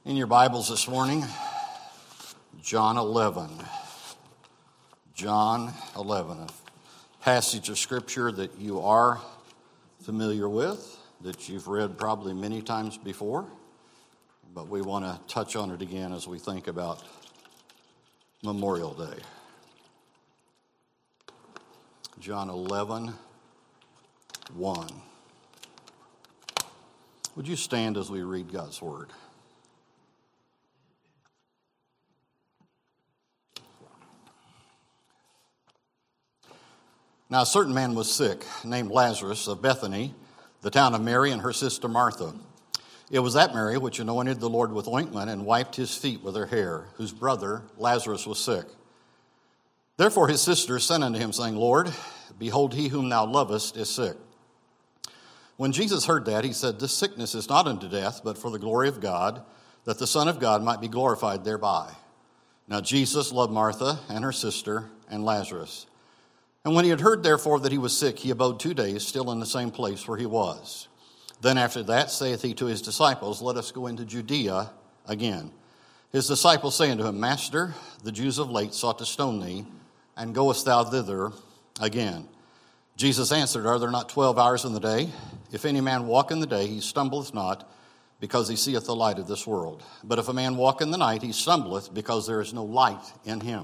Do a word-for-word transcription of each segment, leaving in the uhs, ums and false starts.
In your Bibles this morning, John eleven. John eleven, a passage of Scripture that you are familiar with, that you've read probably many times before, but we want to touch on it again as we think about Memorial Day. John eleven, one. Would you stand as we read God's Word? Now a certain man was sick, named Lazarus of Bethany, the town of Mary and her sister Martha. It was that Mary which anointed the Lord with ointment and wiped his feet with her hair, whose brother Lazarus was sick. Therefore his sister sent unto him, saying, Lord, behold, he whom thou lovest is sick. When Jesus heard that, he said, This sickness is not unto death, but for the glory of God, that the Son of God might be glorified thereby. Now Jesus loved Martha and her sister and Lazarus. And when he had heard, therefore, that he was sick, he abode two days still in the same place where he was. Then after that saith he to his disciples, Let us go into Judea again. His disciples say unto him, Master, the Jews of late sought to stone thee, and goest thou thither again? Jesus answered, Are there not twelve hours in the day? If any man walk in the day, he stumbleth not, because he seeth the light of this world. But if a man walk in the night, he stumbleth, because there is no light in him.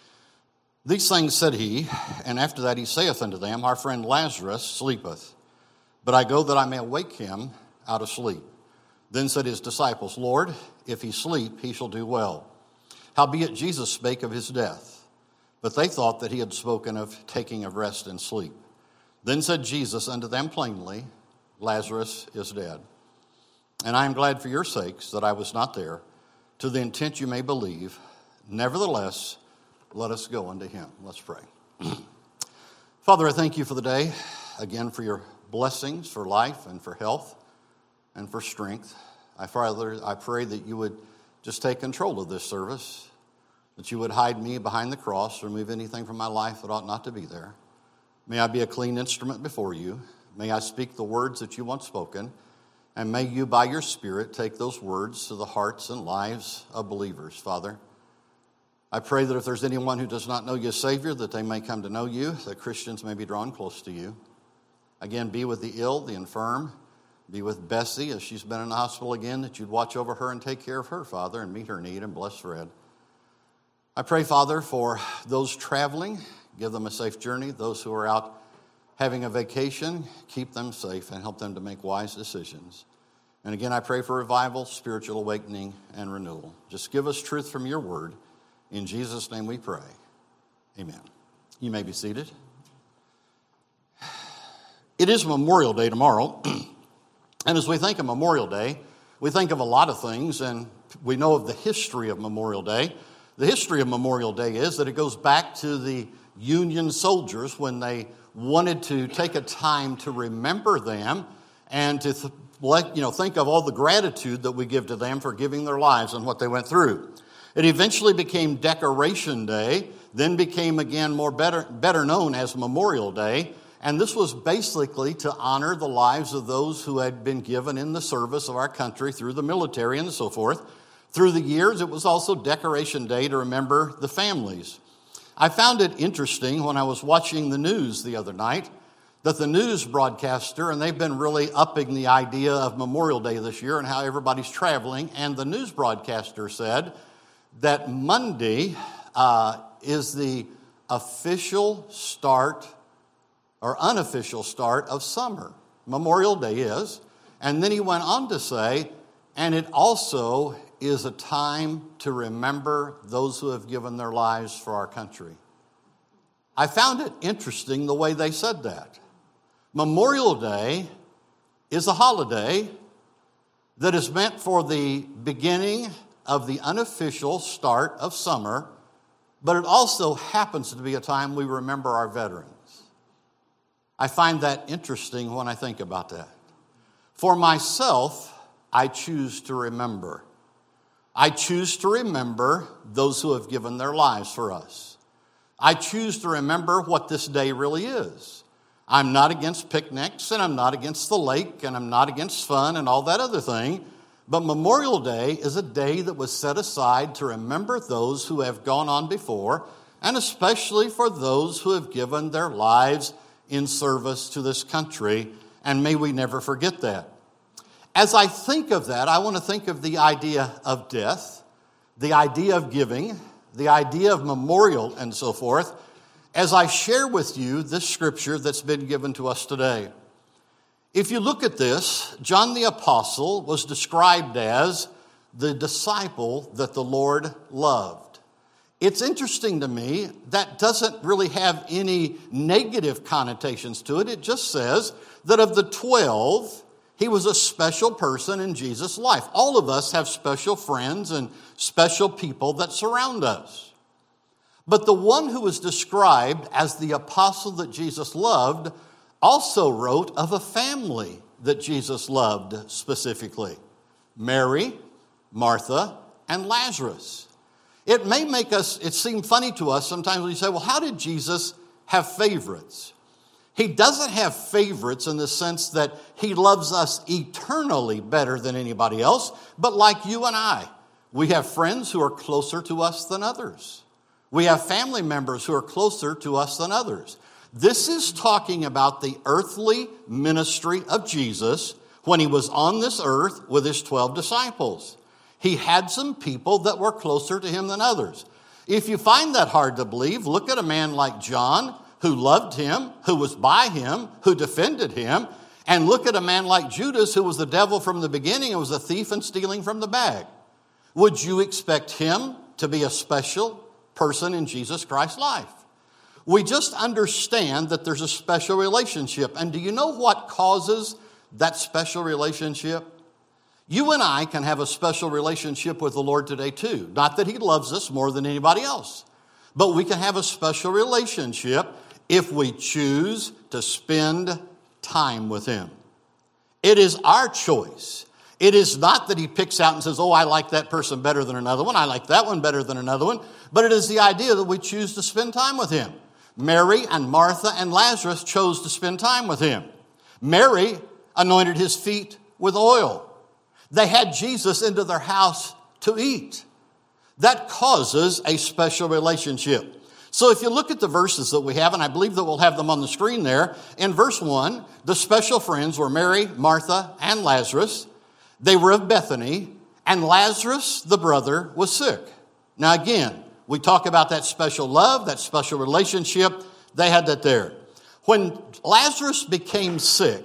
These things said he, and after that he saith unto them, Our friend Lazarus sleepeth, but I go that I may awake him out of sleep. Then said his disciples, Lord, if he sleep, he shall do well. Howbeit Jesus spake of his death, but they thought that he had spoken of taking of rest and sleep. Then said Jesus unto them plainly, Lazarus is dead. And I am glad for your sakes that I was not there, to the intent you may believe. Nevertheless, let us go unto him. Let's pray. Father, I thank you for the day, again for your blessings, for life and for health and for strength. I, Father, I pray that you would just take control of this service, that you would hide me behind the cross, remove anything from my life that ought not to be there. May I be a clean instrument before you. May I speak the words that you want spoken, and may you, by your Spirit, take those words to the hearts and lives of believers, Father. I pray that if there's anyone who does not know you as Savior, that they may come to know you, that Christians may be drawn close to you. Again, be with the ill, the infirm. Be with Bessie as she's been in the hospital again, that you'd watch over her and take care of her, Father, and meet her need, and bless Fred. I pray, Father, for those traveling, give them a safe journey. Those who are out having a vacation, keep them safe and help them to make wise decisions. And again, I pray for revival, spiritual awakening, and renewal. Just give us truth from your word. In Jesus' name we pray. Amen. You may be seated. It is Memorial Day tomorrow. And as we think of Memorial Day, we think of a lot of things, and we know of the history of Memorial Day. The history of Memorial Day is that it goes back to the Union soldiers when they wanted to take a time to remember them and to th- let, you know, think of all the gratitude that we give to them for giving their lives and what they went through. It eventually became Decoration Day, then became again more better, better known as Memorial Day. And this was basically to honor the lives of those who had been given in the service of our country through the military and so forth. Through the years, it was also Decoration Day to remember the families. I found it interesting when I was watching the news the other night that the news broadcaster, and they've been really upping the idea of Memorial Day this year and how everybody's traveling, and the news broadcaster said that Monday uh, is the official start or unofficial start of summer. Memorial Day is. And then he went on to say, and it also is a time to remember those who have given their lives for our country. I found it interesting the way they said that. Memorial Day is a holiday that is meant for the beginning of the unofficial start of summer, but it also happens to be a time we remember our veterans. I find that interesting when I think about that. For myself, I choose to remember. I choose to remember those who have given their lives for us. I choose to remember what this day really is. I'm not against picnics, and I'm not against the lake, and I'm not against fun and all that other thing. But Memorial Day is a day that was set aside to remember those who have gone on before, and especially for those who have given their lives in service to this country, and may we never forget that. As I think of that, I want to think of the idea of death, the idea of giving, the idea of memorial, and so forth, as I share with you this scripture that's been given to us today. If you look at this, John the Apostle was described as the disciple that the Lord loved. It's interesting to me that doesn't really have any negative connotations to it. It just says that of the twelve, he was a special person in Jesus' life. All of us have special friends and special people that surround us. But the one who was described as the apostle that Jesus loved also wrote of a family that Jesus loved specifically: Mary, Martha, and Lazarus. It may make us, it seem funny to us sometimes when you say, well, how did Jesus have favorites? He doesn't have favorites in the sense that he loves us eternally better than anybody else, but like you and I, we have friends who are closer to us than others. We have family members who are closer to us than others. This is talking about the earthly ministry of Jesus when he was on this earth with his twelve disciples. He had some people that were closer to him than others. If you find that hard to believe, look at a man like John, who loved him, who was by him, who defended him, and look at a man like Judas, who was the devil from the beginning and was a thief and stealing from the bag. Would you expect him to be a special person in Jesus Christ's life? We just understand that there's a special relationship. And do you know what causes that special relationship? You and I can have a special relationship with the Lord today too. Not that he loves us more than anybody else, but we can have a special relationship if we choose to spend time with him. It is our choice. It is not that he picks out and says, oh, I like that person better than another one. I like that one better than another one. But it is the idea that we choose to spend time with him. Mary and Martha and Lazarus chose to spend time with him. Mary anointed his feet with oil. They had Jesus into their house to eat. That causes a special relationship. So if you look at the verses that we have, and I believe that we'll have them on the screen there, in verse one, the special friends were Mary, Martha, and Lazarus. They were of Bethany, and Lazarus, the brother, was sick. Now again, we talk about that special love, that special relationship. They had that there. When Lazarus became sick,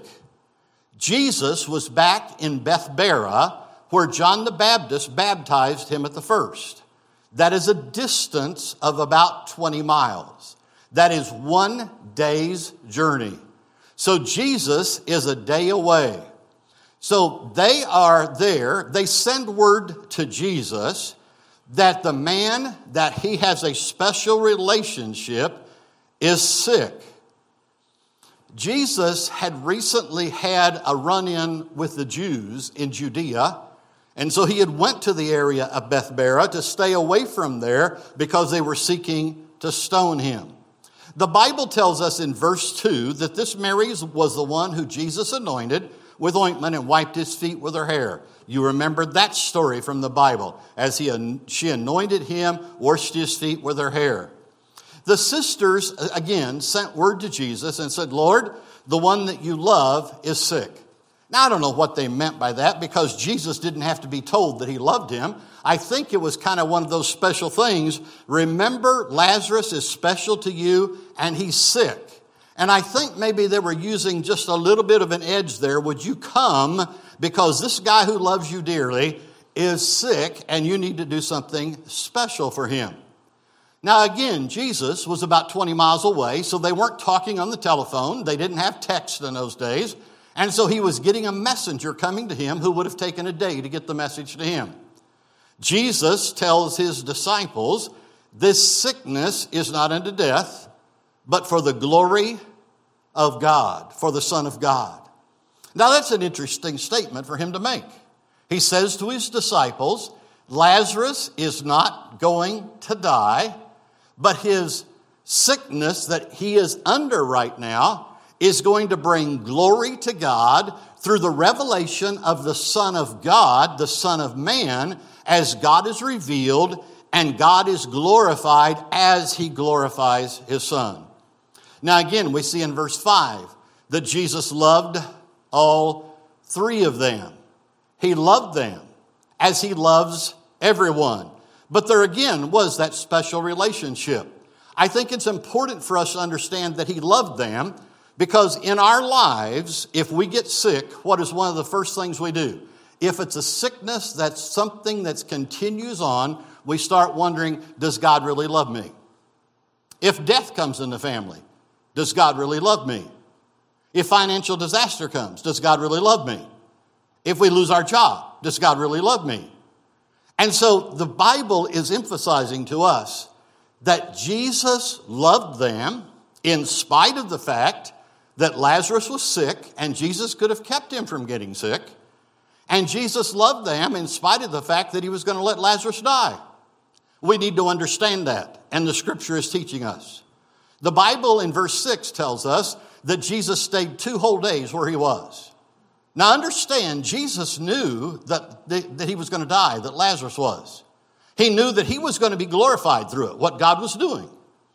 Jesus was back in Bethbara, where John the Baptist baptized him at the first. That is a distance of about twenty miles. That is one day's journey. So Jesus is a day away. So they are there. They send word to Jesus that the man that he has a special relationship is sick. Jesus had recently had a run-in with the Jews in Judea, and so he had went to the area of Bethbara to stay away from there because they were seeking to stone him. The Bible tells us in verse two that this Mary was the one who Jesus anointed with ointment and wiped his feet with her hair. You remember that story from the Bible, as he she anointed him, washed his feet with her hair. The sisters, again, sent word to Jesus and said, Lord, the one that you love is sick. Now, I don't know what they meant by that, because Jesus didn't have to be told that he loved him. I think it was kind of one of those special things. Remember, Lazarus is special to you, and he's sick. And I think maybe they were using just a little bit of an edge there. Would you come, because this guy who loves you dearly is sick, and you need to do something special for him. Now, again, Jesus was about twenty miles away, so they weren't talking on the telephone. They didn't have text in those days. And so he was getting a messenger coming to him who would have taken a day to get the message to him. Jesus tells his disciples, this sickness is not unto death, but for the glory of God, for the Son of God. Now, that's an interesting statement for him to make. He says to his disciples, Lazarus is not going to die, but his sickness that he is under right now is going to bring glory to God through the revelation of the Son of God, the Son of Man, as God is revealed and God is glorified as he glorifies his Son. Now again, we see in verse five that Jesus loved all three of them. He loved them as he loves everyone. But there again was that special relationship. I think it's important for us to understand that he loved them, because in our lives, if we get sick, what is one of the first things we do? If it's a sickness that's something that continues on, we start wondering, does God really love me? If death comes in the family, does God really love me? If financial disaster comes, does God really love me? If we lose our job, does God really love me? And so the Bible is emphasizing to us that Jesus loved them in spite of the fact that Lazarus was sick, and Jesus could have kept him from getting sick. And Jesus loved them in spite of the fact that he was going to let Lazarus die. We need to understand that, and the Scripture is teaching us. The Bible in verse six tells us that Jesus stayed two whole days where he was. Now understand, Jesus knew that, that he was going to die, that Lazarus was. He knew that he was going to be glorified through it, what God was doing.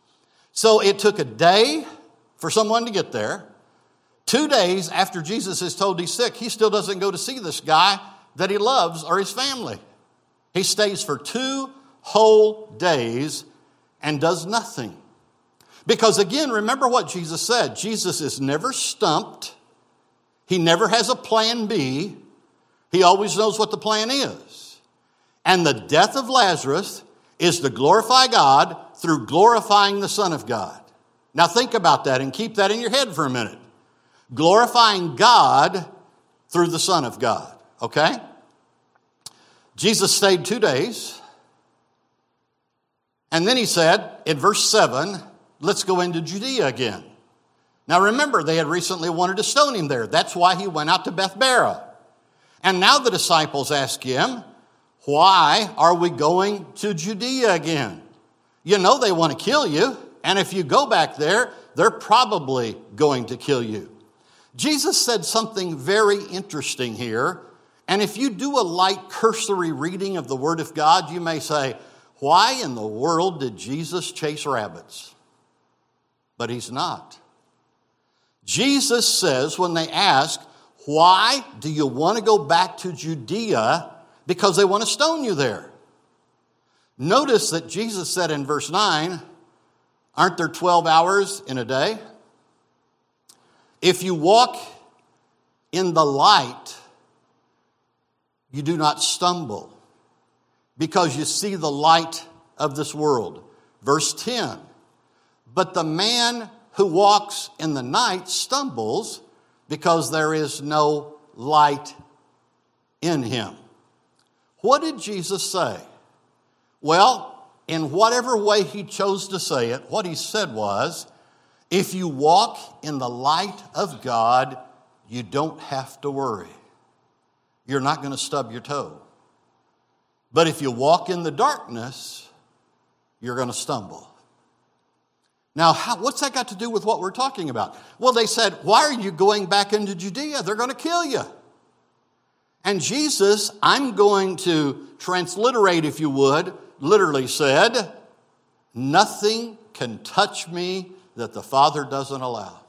So it took a day for someone to get there. Two days after Jesus is told he's sick, he still doesn't go to see this guy that he loves or his family. He stays for two whole days and does nothing. Because again, remember what Jesus said. Jesus is never stumped. He never has a plan B. He always knows what the plan is. And the death of Lazarus is to glorify God through glorifying the Son of God. Now think about that and keep that in your head for a minute. Glorifying God through the Son of God. Okay? Jesus stayed two days. And then he said in verse seven, let's go into Judea again. Now remember, they had recently wanted to stone him there. That's why he went out to Bethbara. And now the disciples ask him, why are we going to Judea again? You know they want to kill you. And if you go back there, they're probably going to kill you. Jesus said something very interesting here. And if you do a light cursory reading of the Word of God, you may say, why in the world did Jesus chase rabbits? But he's not. Jesus says when they ask, why do you want to go back to Judea? Because they want to stone you there. Notice that Jesus said in verse nine, aren't there twelve hours in a day? If you walk in the light, you do not stumble, because you see the light of this world. Verse ten, but the man who walks in the night stumbles because there is no light in him. What did Jesus say? Well, in whatever way he chose to say it, what he said was, if you walk in the light of God, you don't have to worry. You're not going to stub your toe. But if you walk in the darkness, you're going to stumble. Now, how, what's that got to do with what we're talking about? Well, they said, why are you going back into Judea? They're going to kill you. And Jesus, I'm going to transliterate, if you would, literally said, nothing can touch me that the Father doesn't allow.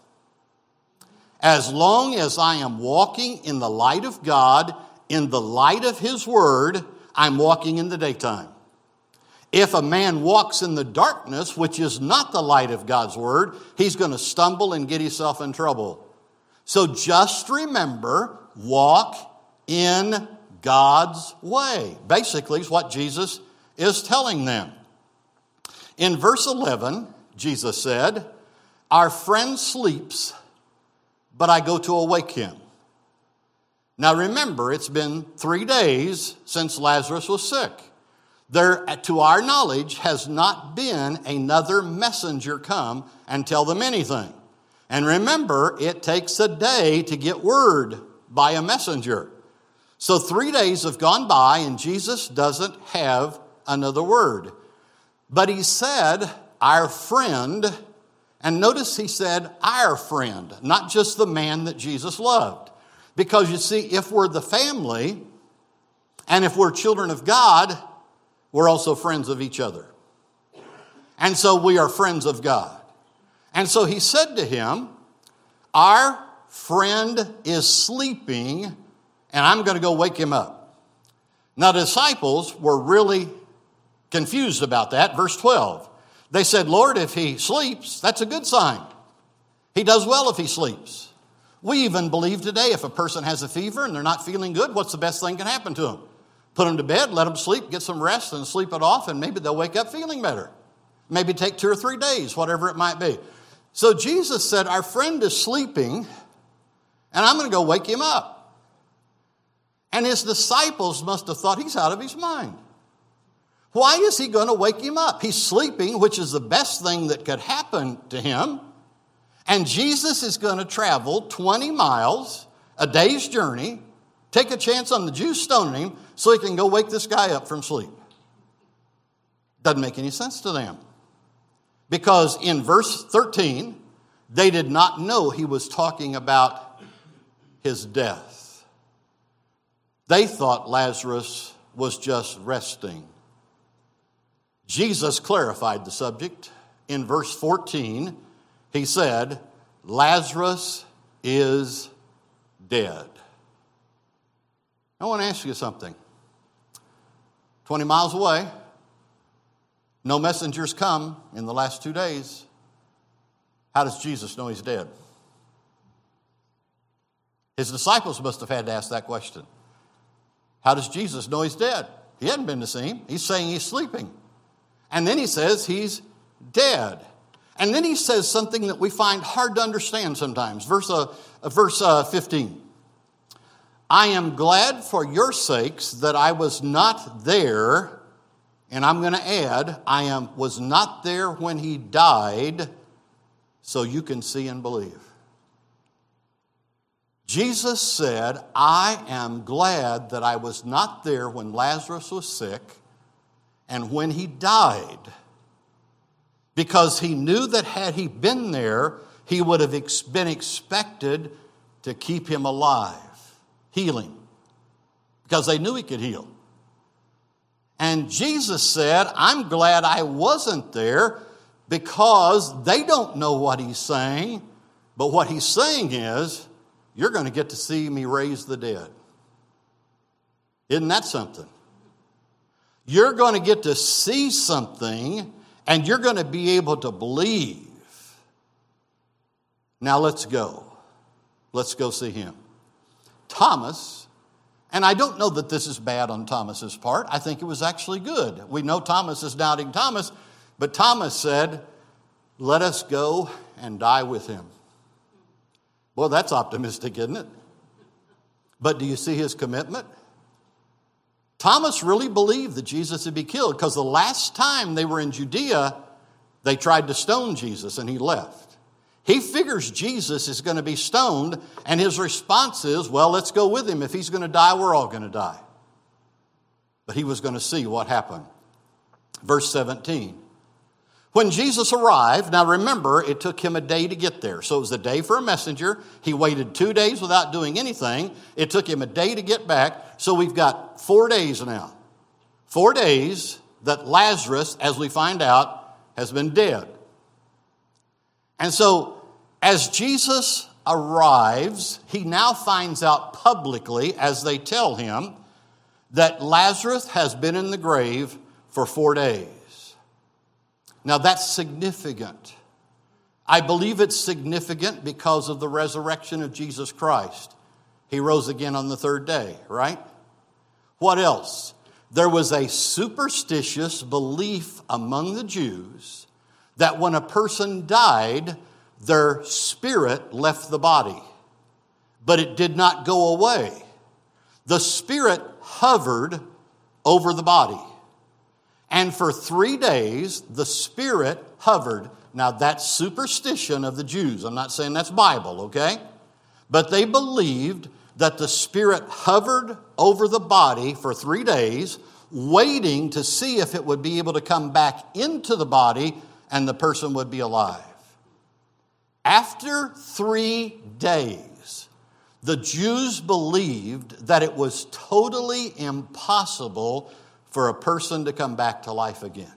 As long as I am walking in the light of God, in the light of His Word, I'm walking in the daytime. If a man walks in the darkness, which is not the light of God's Word, he's going to stumble and get himself in trouble. So just remember, walk in God's way. Basically, is what Jesus is telling them. In verse eleven, Jesus said, our friend sleeps, but I go to awake him. Now remember, it's been three days since Lazarus was sick. There, to our knowledge, has not been another messenger come and tell them anything. And remember, it takes a day to get word by a messenger. So three days have gone by and Jesus doesn't have another word. But he said, our friend, and notice he said, our friend, not just the man that Jesus loved. Because you see, if we're the family, and if we're children of God, we're also friends of each other. And so we are friends of God. And so he said to him, our friend is sleeping, and I'm going to go wake him up. Now the disciples were really confused about that. Verse twelve. They said, Lord, if he sleeps, that's a good sign. He does well if he sleeps. We even believe today if a person has a fever and they're not feeling good, what's the best thing can happen to them? Put them to bed, let them sleep, get some rest, and sleep it off, and maybe they'll wake up feeling better. Maybe take two or three days, whatever it might be. So Jesus said, our friend is sleeping, and I'm going to go wake him up. And his disciples must have thought he's out of his mind. Why is he going to wake him up? He's sleeping, which is the best thing that could happen to him. And Jesus is going to travel twenty miles, a day's journey, take a chance on the Jews stoning him so he can go wake this guy up from sleep. Doesn't make any sense to them. Because in verse thirteen, they did not know he was talking about his death. They thought Lazarus was just resting. Jesus clarified the subject. In verse fourteen, he said, Lazarus is dead. I want to ask you something. twenty miles away, no messengers come in the last two days. How does Jesus know he's dead? His disciples must have had to ask that question. How does Jesus know he's dead? He hadn't been to see him. He's saying he's sleeping. And then he says he's dead. And then he says something that we find hard to understand sometimes. Verse, uh, verse uh, fifteen. I am glad for your sakes that I was not there. And I'm going to add, I am was not there when he died, so you can see and believe. Jesus said, I am glad that I was not there when Lazarus was sick and when he died, because he knew that had he been there, he would have ex- been expected to keep him alive, healing, because they knew he could heal. And Jesus said, I'm glad I wasn't there because they don't know what he's saying, but what he's saying is, you're going to get to see me raise the dead. Isn't that something? You're going to get to see something, and you're going to be able to believe. Now let's go. Let's go see him. Thomas, and I don't know that this is bad on Thomas's part. I think it was actually good. We know Thomas is doubting Thomas, but Thomas said, let us go and die with him. Well, that's optimistic, isn't it? But do you see his commitment? Thomas really believed that Jesus would be killed, because the last time they were in Judea, they tried to stone Jesus and he left. He figures Jesus is going to be stoned, and his response is, well, let's go with him. If he's going to die, we're all going to die. But he was going to see what happened. Verse seventeen. When Jesus arrived, now remember, it took him a day to get there. So it was a day for a messenger. He waited two days without doing anything. It took him a day to get back. So we've got four days now. Four days that Lazarus, as we find out, has been dead. And so as Jesus arrives, he now finds out publicly, as they tell him, that Lazarus has been in the grave for four days. Now that's significant. I believe it's significant because of the resurrection of Jesus Christ. He rose again on the third day, right? What else? There was a superstitious belief among the Jews that when a person died, their spirit left the body, but it did not go away. The spirit hovered over the body. And for three days, the spirit hovered. Now, that's superstition of the Jews. I'm not saying that's Bible, okay? But they believed that the spirit hovered over the body for three days, waiting to see if it would be able to come back into the body and the person would be alive. After three days, The Jews believed that it was totally impossible for a person to come back to life again.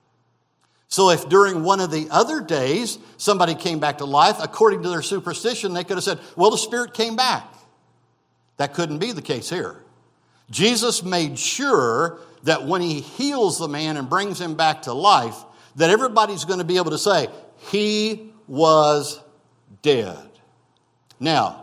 So if during one of the other days somebody came back to life, according to their superstition, they could have said, well, the spirit came back. That couldn't be the case here. Jesus made sure that when he heals the man and brings him back to life, that everybody's going to be able to say, he was dead. Now,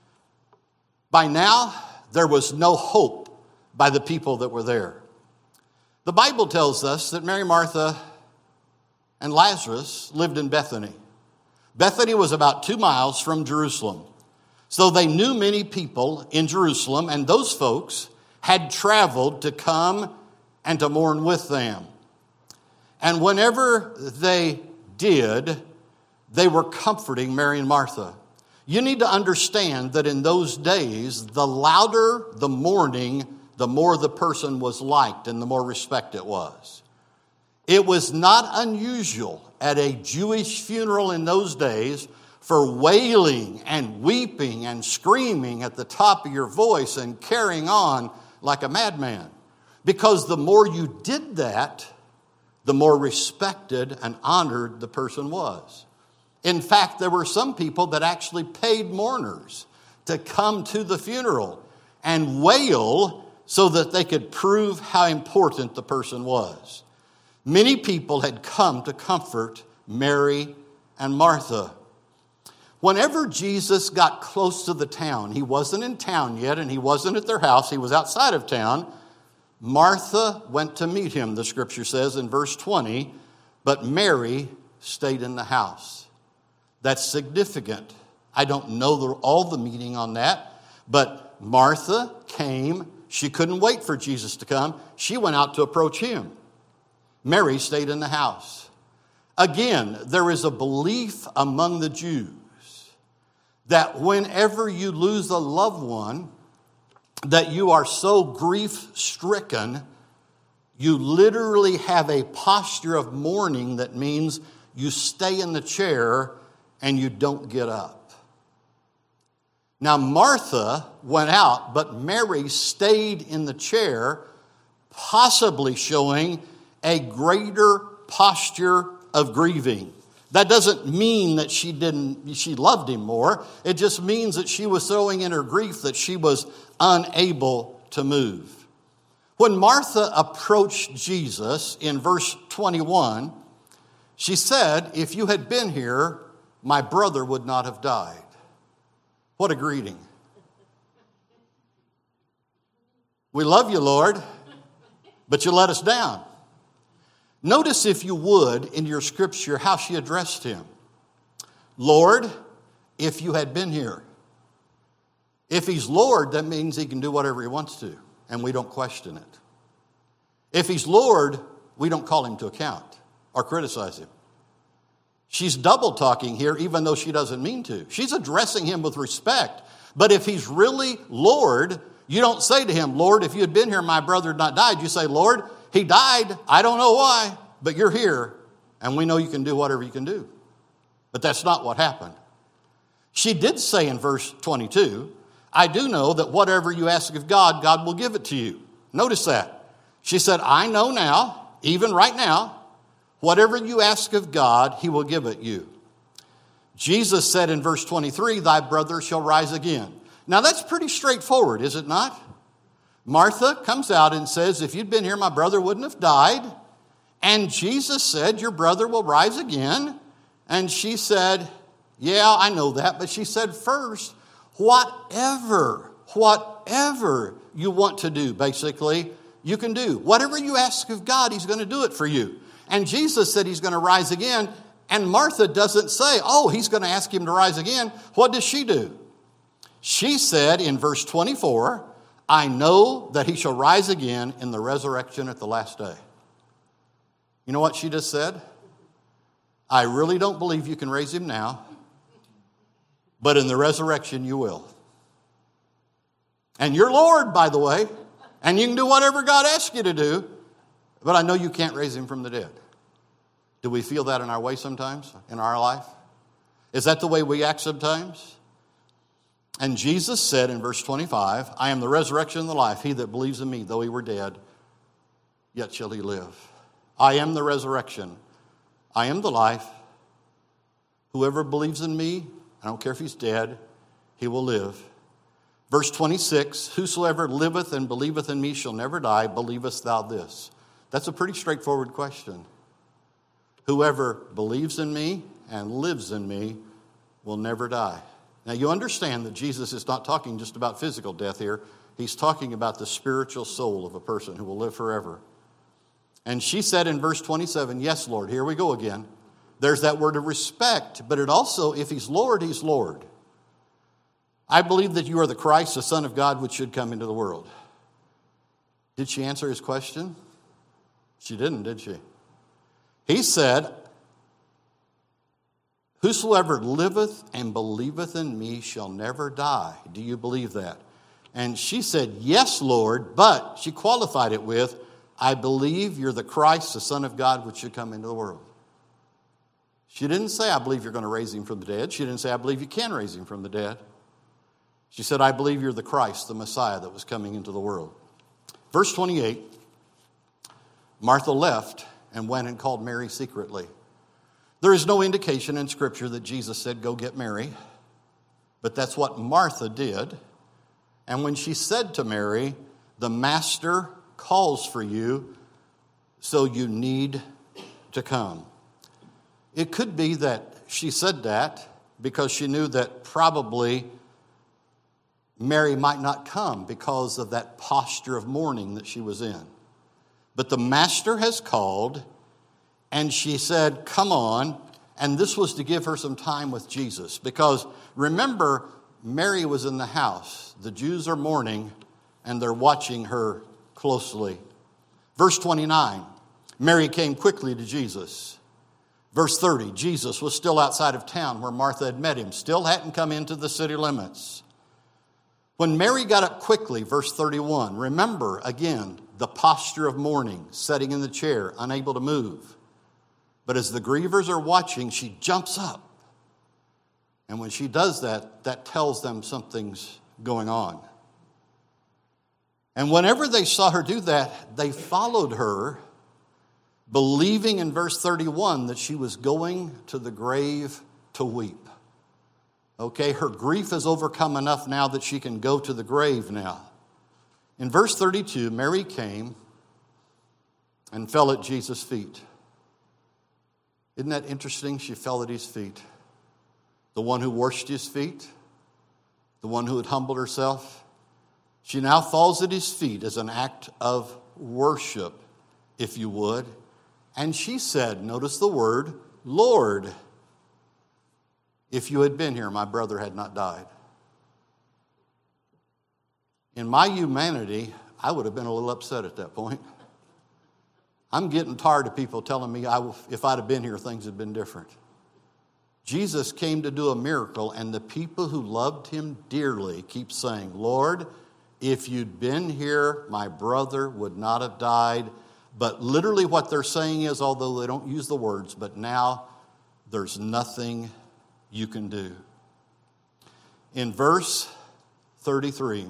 by now, there was no hope by the people that were there. The Bible tells us that Mary, Martha, and Lazarus lived in Bethany. Bethany was about two miles from Jerusalem. So they knew many people in Jerusalem, and those folks had traveled to come and to mourn with them. And whenever they did, they were comforting Mary and Martha. You need to understand that in those days, the louder the mourning, the more the person was liked and the more respect it was. It was not unusual at a Jewish funeral in those days for wailing and weeping and screaming at the top of your voice and carrying on like a madman. Because the more you did that, the more respected and honored the person was. In fact, there were some people that actually paid mourners to come to the funeral and wail so that they could prove how important the person was. Many people had come to comfort Mary and Martha. Whenever Jesus got close to the town, he wasn't in town yet and he wasn't at their house, he was outside of town. Martha went to meet him, the scripture says in verse twenty, but Mary stayed in the house. That's significant. I don't know the, all the meaning on that, but Martha came. She couldn't wait for Jesus to come. She went out to approach him. Mary stayed in the house. Again, there is a belief among the Jews that whenever you lose a loved one, that you are so grief-stricken, you literally have a posture of mourning that means you stay in the chair and you don't get up. Now, Martha went out, but Mary stayed in the chair, possibly showing a greater posture of grieving. That doesn't mean that she didn't, she loved him more. It just means that she was showing in her grief that she was unable to move. When Martha approached Jesus in verse twenty-one, she said, if you had been here, my brother would not have died. What a greeting. We love you, Lord, but you let us down. Notice, if you would, in your scripture, how she addressed him. Lord, if you had been here. If he's Lord, that means he can do whatever he wants to, and we don't question it. If he's Lord, we don't call him to account or criticize him. She's double talking here, even though she doesn't mean to. She's addressing him with respect. But if he's really Lord, you don't say to him, Lord, if you had been here, my brother had not died. You say, Lord, he died. I don't know why, but you're here, and we know you can do whatever you can do. But that's not what happened. She did say in verse twenty-two, I do know that whatever you ask of God, God will give it to you. Notice that. She said, I know now, even right now, whatever you ask of God, he will give it you. Jesus said in verse twenty-three, thy brother shall rise again. Now that's pretty straightforward, is it not? Martha comes out and says, if you'd been here, my brother wouldn't have died. And Jesus said, your brother will rise again. And she said, yeah, I know that. But she said, first, whatever, whatever you want to do, basically, you can do. Whatever you ask of God, he's going to do it for you. And Jesus said he's going to rise again. And Martha doesn't say, oh, he's going to ask him to rise again. What does she do? She said in verse twenty-four, I know that he shall rise again in the resurrection at the last day. You know what she just said? I really don't believe you can raise him now, but in the resurrection you will. And you're Lord, by the way, and you can do whatever God asks you to do, but I know you can't raise him from the dead. Do we feel that in our way sometimes, in our life? Is that the way we act sometimes? And Jesus said in verse twenty-five, I am the resurrection and the life. He that believes in me, though he were dead, yet shall he live. I am the resurrection. I am the life. Whoever believes in me, I don't care if he's dead, he will live. Verse twenty-six, whosoever liveth and believeth in me shall never die. Believest thou this? That's a pretty straightforward question. Whoever believes in me and lives in me will never die. Now you understand that Jesus is not talking just about physical death here. He's talking about the spiritual soul of a person who will live forever. And she said in verse twenty-seven, yes, Lord, here we go again. There's that word of respect, but it also, if he's Lord, he's Lord. I believe that you are the Christ, the Son of God, which should come into the world. Did she answer his question? She didn't, did she? He said, whosoever liveth and believeth in me shall never die. Do you believe that? And she said, yes, Lord, but she qualified it with, I believe you're the Christ, the Son of God, which should come into the world. She didn't say, I believe you're going to raise him from the dead. She didn't say, I believe you can raise him from the dead. She said, I believe you're the Christ, the Messiah that was coming into the world. Verse twenty-eight, Martha left and went and called Mary secretly. There is no indication in Scripture that Jesus said, go get Mary. But that's what Martha did. And when she said to Mary, the Master calls for you, so you need to come. It could be that she said that because she knew that probably Mary might not come because of that posture of mourning that she was in. But the Master has called, and she said, come on. And this was to give her some time with Jesus. Because remember, Mary was in the house. The Jews are mourning, and they're watching her closely. Verse twenty-nine, Mary came quickly to Jesus. Verse thirty, Jesus was still outside of town where Martha had met him. Still hadn't come into the city limits. When Mary got up quickly, verse thirty-one, remember again the posture of mourning, sitting in the chair, unable to move. But as the grievers are watching, she jumps up. And when she does that, that tells them something's going on. And whenever they saw her do that, they followed her, believing in verse thirty-one that she was going to the grave to weep. Okay, her grief is overcome enough now that she can go to the grave now. In verse thirty-two, Mary came and fell at Jesus' feet. Isn't that interesting? She fell at his feet. The one who washed his feet, the one who had humbled herself. She now falls at his feet as an act of worship, if you would. And she said, notice the word, Lord, if you had been here, my brother had not died. In my humanity, I would have been a little upset at that point. I'm getting tired of people telling me I, if I'd have been here, things had been different. Jesus came to do a miracle, and the people who loved him dearly keep saying, Lord, if you'd been here, my brother would not have died. But literally what they're saying is, although they don't use the words, but now there's nothing you can do. In verse thirty-three,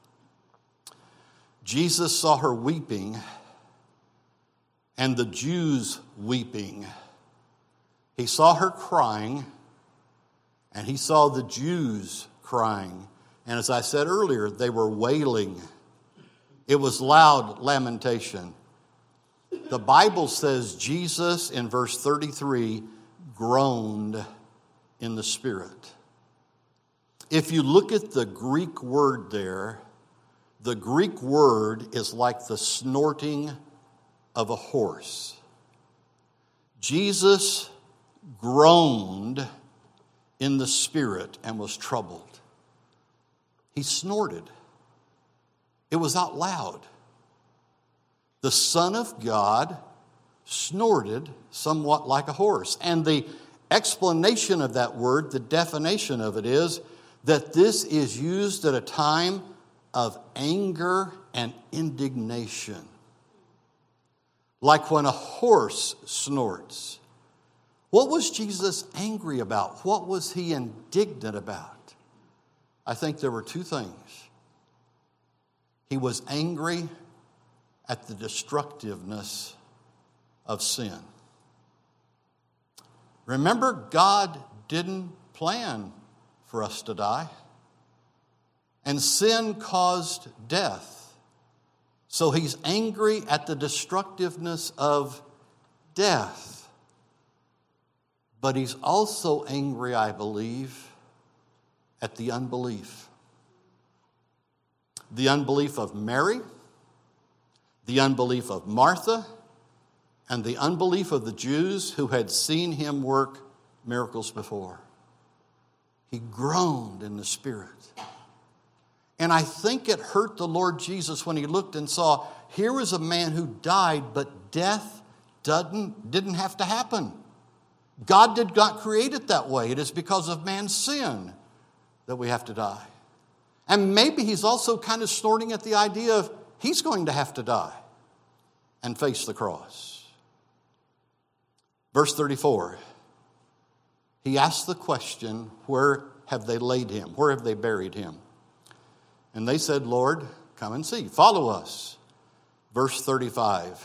Jesus saw her weeping and the Jews weeping. He saw her crying and he saw the Jews crying. And as I said earlier, they were wailing. It was loud lamentation. The Bible says Jesus, in verse thirty-three, groaned in the Spirit. If you look at the Greek word there, the Greek word is like the snorting of a horse. Jesus groaned in the Spirit and was troubled. He snorted. It was out loud. The Son of God snorted somewhat like a horse. And the explanation of that word, the definition of it is that this is used at a time of anger and indignation. Like when a horse snorts. What was Jesus angry about? What was he indignant about? I think there were two things. He was angry at the destructiveness of sin. Remember, God didn't plan for us to die. And sin caused death. So he's angry at the destructiveness of death. But he's also angry, I believe, at the unbelief. The unbelief of Mary, the unbelief of Martha, and the unbelief of the Jews who had seen him work miracles before. He groaned in the spirit. And I think it hurt the Lord Jesus when he looked and saw, here was a man who died, but death didn't, didn't have to happen. God did not create it that way. It is because of man's sin that we have to die. And maybe he's also kind of snorting at the idea of he's going to have to die and face the cross. Verse thirty-four, he asked the question, where have they laid him? Where have they buried him? And they said, Lord, come and see. Follow us. Verse thirty-five,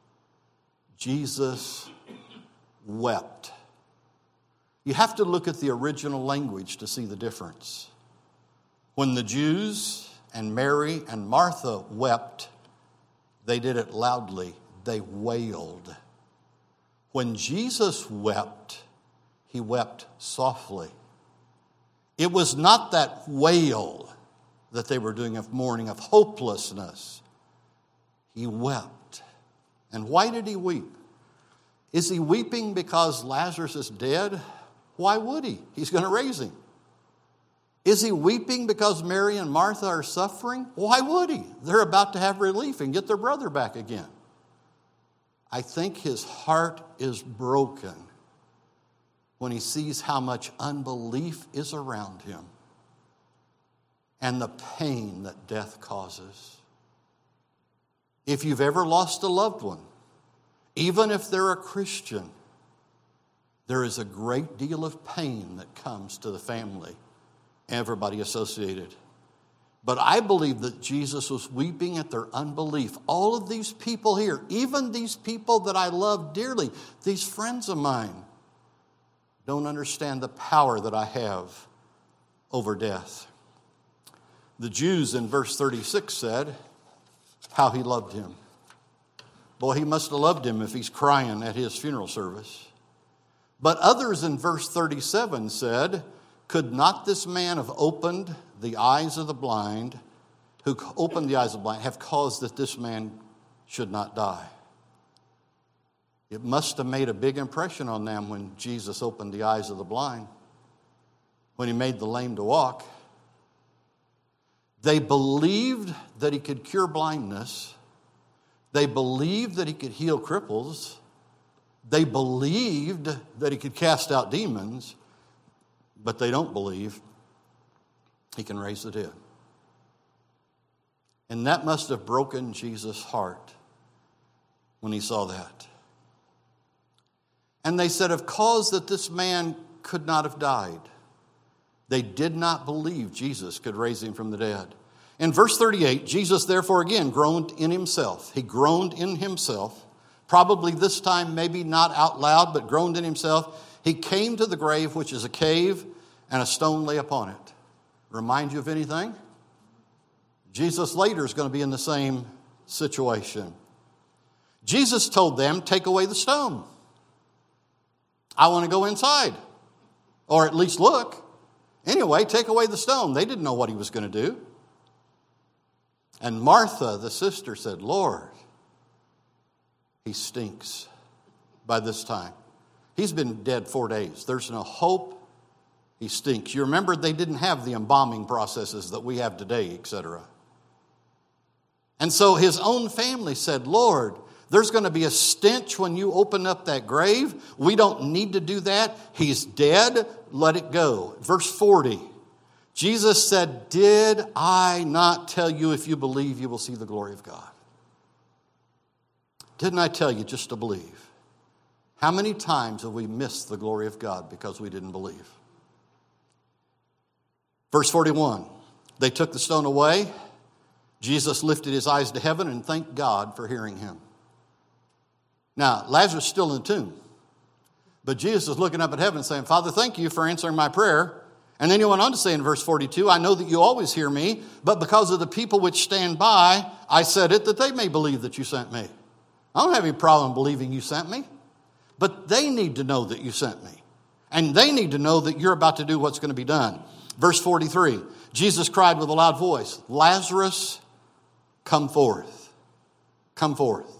Jesus wept. You have to look at the original language to see the difference. When the Jews and Mary and Martha wept, they did it loudly. They wailed. When Jesus wept, he wept softly. It was not that wail that they were doing of mourning, of hopelessness. He wept. And why did he weep? Is he weeping because Lazarus is dead? Why would he? He's going to raise him. Is he weeping because Mary and Martha are suffering? Why would he? They're about to have relief and get their brother back again. I think his heart is broken when he sees how much unbelief is around him and the pain that death causes. If you've ever lost a loved one, even if they're a Christian, there is a great deal of pain that comes to the family, everybody associated. But I believe that Jesus was weeping at their unbelief. All of these people here, even these people that I love dearly, these friends of mine, don't understand the power that I have over death. The Jews in verse thirty-six said how he loved him. Boy, he must have loved him if he's crying at his funeral service. But others in verse thirty-seven said, could not this man have opened the eyes of the blind, who opened the eyes of the blind, have caused that this man should not die? It must have made a big impression on them when Jesus opened the eyes of the blind, when he made the lame to walk. They believed that he could cure blindness. They believed that he could heal cripples. They believed that he could cast out demons, but they don't believe he can raise the dead. And that must have broken Jesus' heart when he saw that. And they said, of cause that this man could not have died. They did not believe Jesus could raise him from the dead. In verse thirty-eight, Jesus therefore again groaned in himself. He groaned in himself. Probably this time, maybe not out loud, but groaned in himself. He came to the grave, which is a cave, and a stone lay upon it. Remind you of anything? Jesus later is going to be in the same situation. Jesus told them, take away the stone. I want to go inside, or at least look. Anyway, take away the stone. They didn't know what he was going to do. And Martha, the sister, said, Lord, he stinks by this time. He's been dead four days. There's no hope. He stinks. You remember they didn't have the embalming processes that we have today, et cetera. And so his own family said, Lord, there's going to be a stench when you open up that grave. We don't need to do that. He's dead. Let it go. Verse forty. Jesus said, did I not tell you if you believe you will see the glory of God? Didn't I tell you just to believe? How many times have we missed the glory of God because we didn't believe? Verse forty-one, they took the stone away. Jesus lifted his eyes to heaven and thanked God for hearing him. Now, Lazarus is still in the tomb. But Jesus is looking up at heaven saying, Father, thank you for answering my prayer. And then he went on to say in verse forty-two, I know that you always hear me, but because of the people which stand by, I said it that they may believe that you sent me. I don't have any problem believing you sent me, but they need to know that you sent me. And they need to know that you're about to do what's going to be done. Verse forty-three, Jesus cried with a loud voice, Lazarus, come forth. Come forth.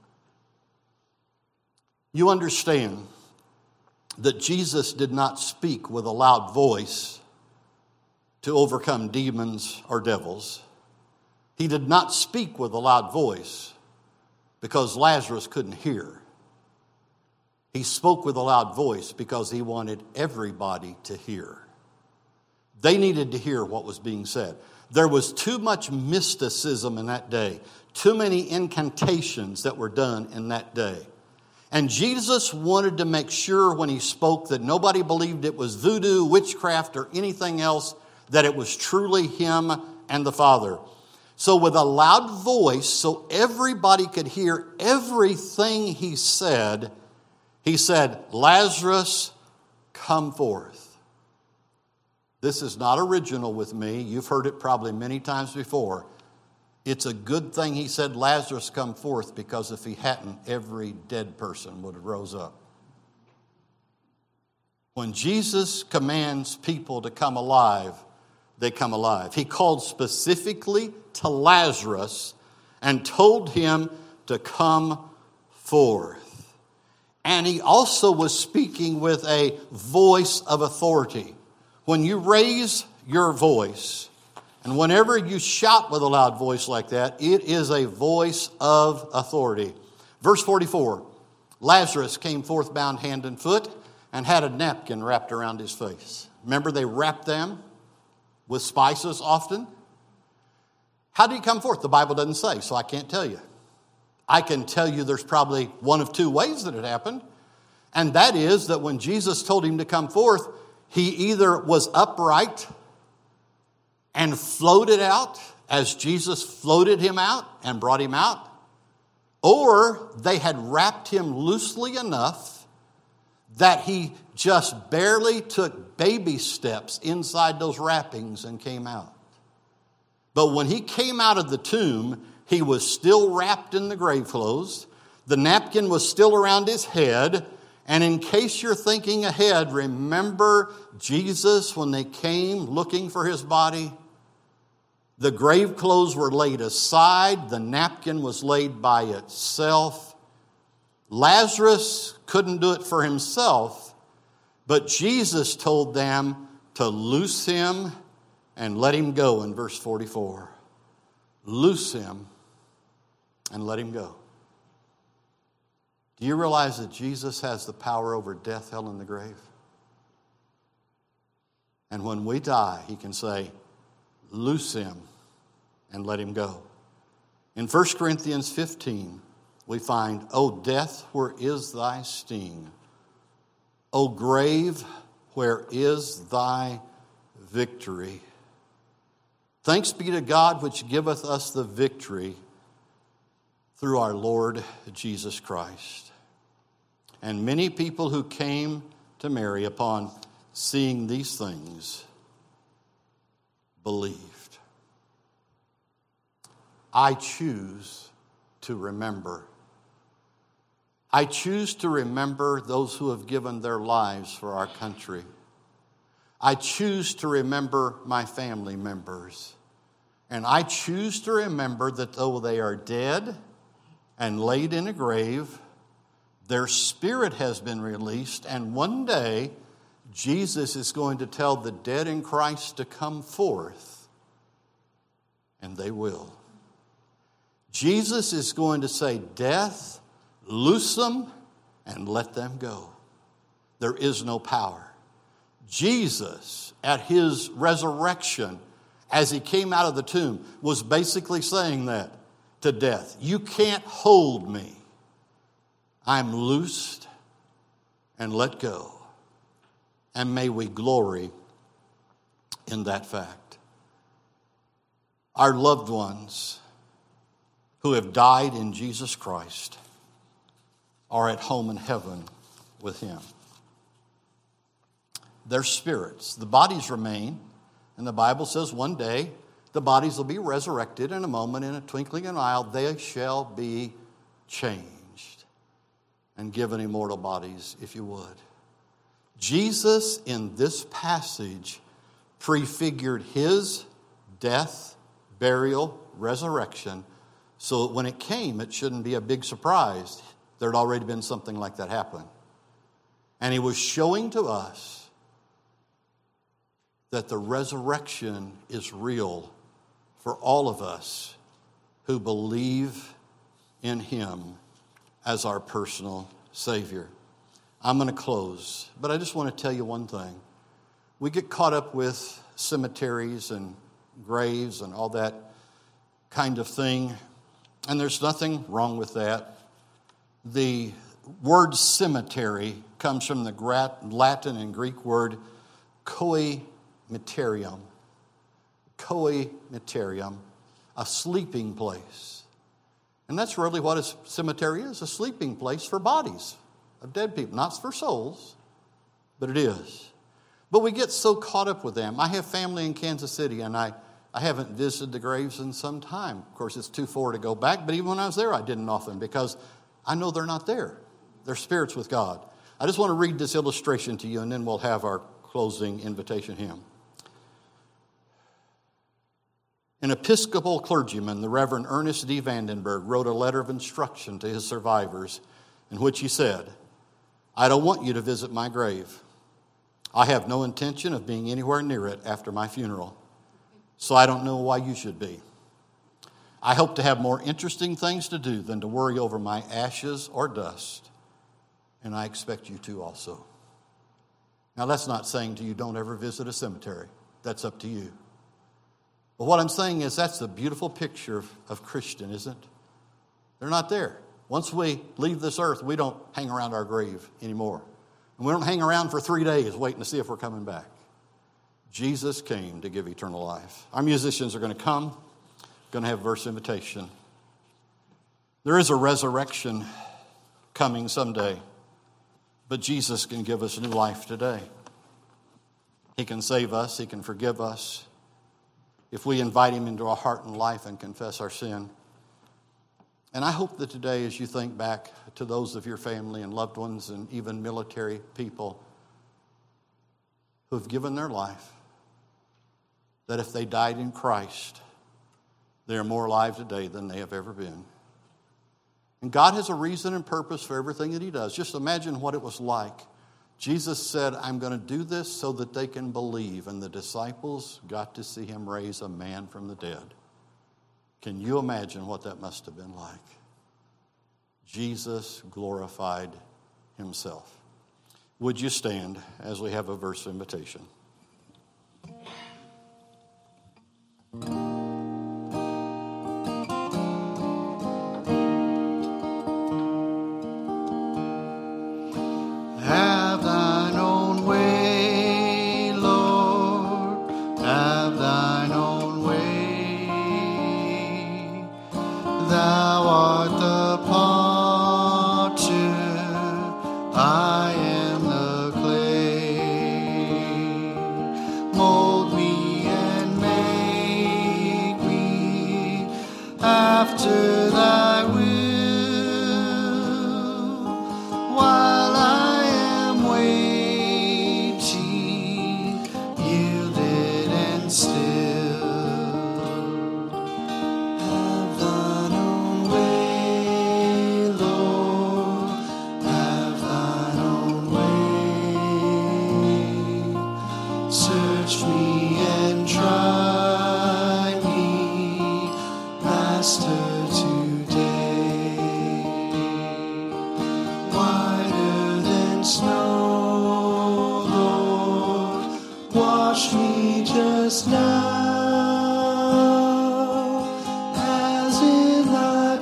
You understand that Jesus did not speak with a loud voice to overcome demons or devils. He did not speak with a loud voice because Lazarus couldn't hear. He spoke with a loud voice because he wanted everybody to hear. They needed to hear what was being said. There was too much mysticism in that day, too many incantations that were done in that day. And Jesus wanted to make sure when he spoke that nobody believed it was voodoo, witchcraft, or anything else, that it was truly him and the Father. So with a loud voice, so everybody could hear everything he said, he said, Lazarus, come forth. This is not original with me. You've heard it probably many times before. It's a good thing he said, Lazarus, come forth, because if he hadn't, every dead person would have rose up. When Jesus commands people to come alive, they come alive. He called specifically to Lazarus and told him to come forth. And he also was speaking with a voice of authority. When you raise your voice, and whenever you shout with a loud voice like that, it is a voice of authority. Verse forty-four, Lazarus came forth bound hand and foot and had a napkin wrapped around his face. Remember, they wrapped them with spices often. How did he come forth? The Bible doesn't say, so I can't tell you. I can tell you there's probably one of two ways that it happened. And that is that when Jesus told him to come forth, he either was upright and floated out as Jesus floated him out and brought him out, or they had wrapped him loosely enough that he just barely took baby steps inside those wrappings and came out. But when he came out of the tomb, he was still wrapped in the grave clothes. The napkin was still around his head. And in case you're thinking ahead, remember Jesus when they came looking for his body? The grave clothes were laid aside. The napkin was laid by itself. Lazarus couldn't do it for himself, but Jesus told them to loose him and let him go in verse forty-four. Loose him and let him go. Do you realize that Jesus has the power over death, hell, and the grave? And when we die, he can say, loose him and let him go. In First Corinthians fifteen, we find, O death, where is thy sting? O grave, where is thy victory? Thanks be to God which giveth us the victory through our Lord Jesus Christ. And many people who came to Mary upon seeing these things believed. I choose to remember. I choose to remember those who have given their lives for our country. I choose to remember my family members. And I choose to remember that though they are dead and laid in a grave, their spirit has been released, and one day Jesus is going to tell the dead in Christ to come forth, and they will. Jesus is going to say, death, loose them and let them go. There is no power. Jesus, at his resurrection, as he came out of the tomb, was basically saying that to death. You can't hold me. I'm loosed and let go. And may we glory in that fact. Our loved ones who have died in Jesus Christ are at home in heaven with Him. Their spirits, the bodies remain, and the Bible says one day the bodies will be resurrected in a moment, in a twinkling of an eye, they shall be changed and given immortal bodies, if you would. Jesus, in this passage, prefigured His death, burial, resurrection, so that when it came, it shouldn't be a big surprise. There had already been something like that happen. And He was showing to us that the resurrection is real for all of us who believe in Him as our personal Savior. I'm going to close, but I just want to tell you one thing. We get caught up with cemeteries and graves and all that kind of thing, and there's nothing wrong with that. The word cemetery comes from the Latin and Greek word coimeterium. Coimeterium, a sleeping place. And that's really what a cemetery is, a sleeping place for bodies of dead people. Not for souls, but it is. But we get so caught up with them. I have family in Kansas City, and I, I haven't visited the graves in some time. Of course, it's too far to go back, but even when I was there, I didn't often, because I know they're not there. They're spirits with God. I just want to read this illustration to you, and then we'll have our closing invitation hymn. An Episcopal clergyman, the Reverend Ernest D. Vandenberg, wrote a letter of instruction to his survivors in which he said, "I don't want you to visit my grave. I have no intention of being anywhere near it after my funeral, so I don't know why you should be. I hope to have more interesting things to do than to worry over my ashes or dust, and I expect you to also." Now, that's not saying to you don't ever visit a cemetery. That's up to you. But what I'm saying is that's a beautiful picture of, of Christian, isn't it? They're not there. Once we leave this earth, we don't hang around our grave anymore. And we don't hang around for three days waiting to see if we're coming back. Jesus came to give eternal life. Our musicians are going to come, going to have verse invitation. There is a resurrection coming someday, but Jesus can give us new life today. He can save us. He can forgive us if we invite Him into our heart and life and confess our sin. And I hope that today, as you think back to those of your family and loved ones and even military people who have given their life, that if they died in Christ, they are more alive today than they have ever been. And God has a reason and purpose for everything that He does. Just imagine what it was like. Jesus said, "I'm going to do this so that they can believe." And the disciples got to see Him raise a man from the dead. Can you imagine what that must have been like? Jesus glorified Himself. Would you stand as we have a verse invitation? Have thine own way, Lord, have thine own way. Thou art the potter, I am the clay. Mold me and make me after thy will, while I am waiting, yielded and still. Have thine own way, Lord, have thine own way. Search me and try me, Master, today. Whiter than snow, Lord, wash me just now, as in thy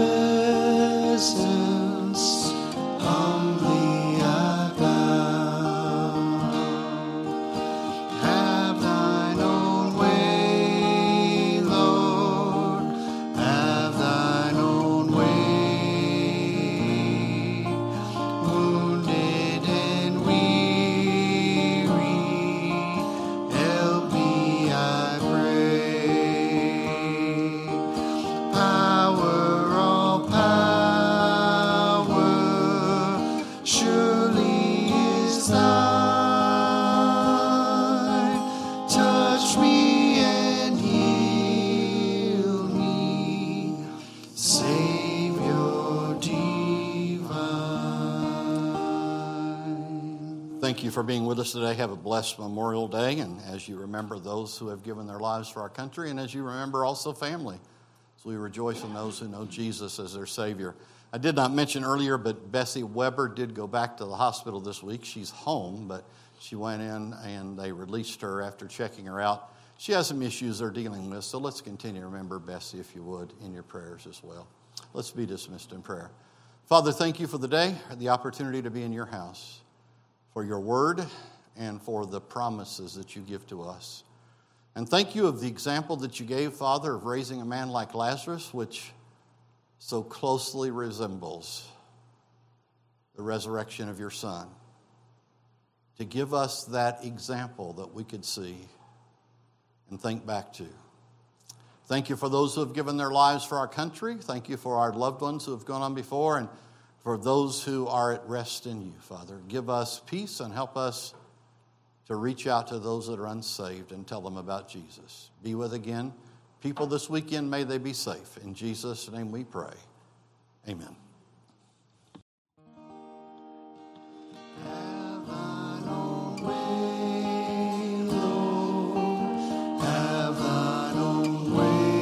presence humbly I bow. Have thine thank you for being with us today. Have a blessed Memorial Day, and as you remember those who have given their lives for our country, and as you remember also family, so we rejoice in those who know Jesus as their Savior. I did not mention earlier, but Bessie Weber did go back to the hospital this week. She's home, but she went in and they released her after checking her out. She has some issues they're dealing with, so let's continue to remember Bessie, if you would, in your prayers as well. Let's be dismissed in prayer. Father, thank you for the day, the opportunity to be in your house, for your word and for the promises that you give to us. And thank you of the example that you gave, Father, of raising a man like Lazarus, which so closely resembles the resurrection of your Son, to give us that example that we could see and think back to. Thank you for those who have given their lives for our country. Thank you for our loved ones who have gone on before, and for those who are at rest in you, Father. Give us peace and help us to reach out to those that are unsaved and tell them about Jesus. Be with again people this weekend. May they be safe. In Jesus' name we pray. Amen. Have thine own way, Lord. Have thine own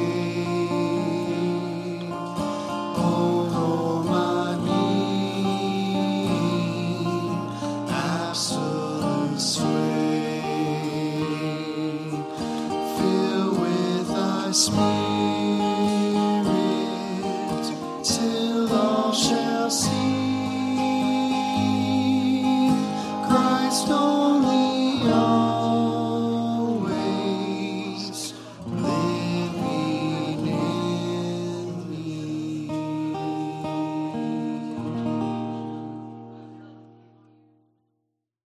way. Hold on my knee, absolute sway. Fill with thy spirit, till all shall see Christ.